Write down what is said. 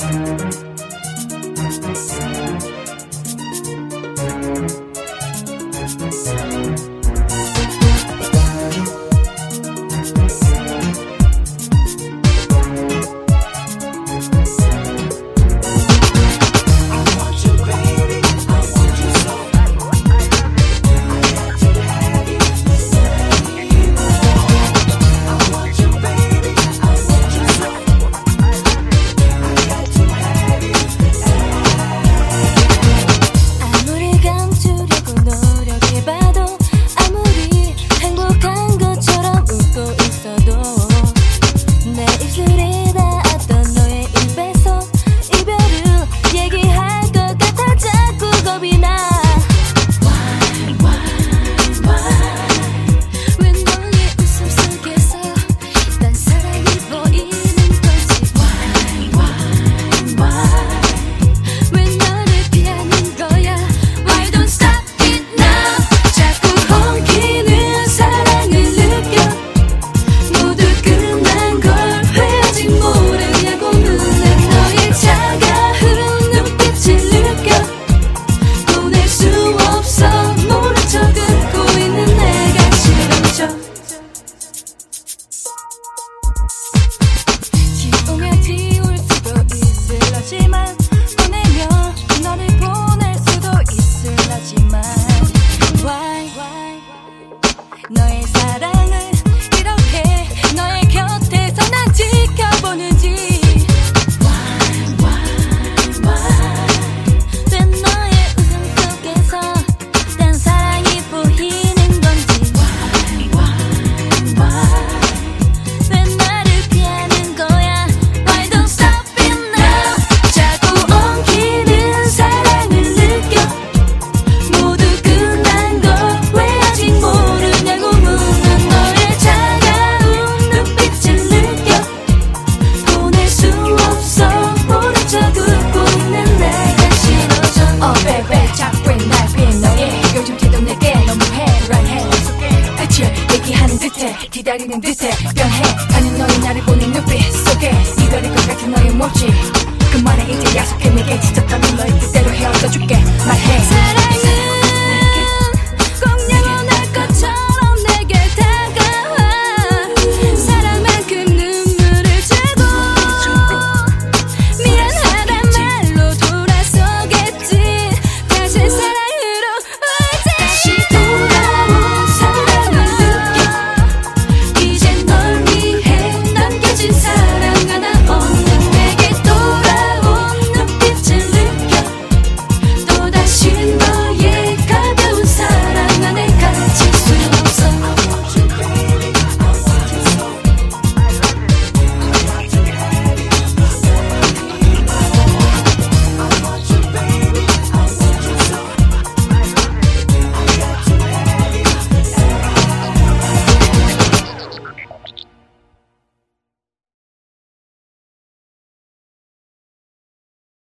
너의 사랑을 이렇게 너의 곁에서 난 지켜보는지 왜 너의 웃음 속에서 딴 사랑이 보이는 건지 왜 나를 피하는 거야 Why don't stop it now 자꾸 엉키는 사랑을 느껴 모두 끝난 걸 왜 아직 모르냐고 묻는 너의 차가운 눈빛을 느껴 보낼 수 없어 모른 척 웃고 있는 내가 싫어져 Oh baby 자꾸 날 피해 너의 요즘 태도 내게 너무해 불안해 끝을 얘기하는 듯해 기다리는 듯해 변해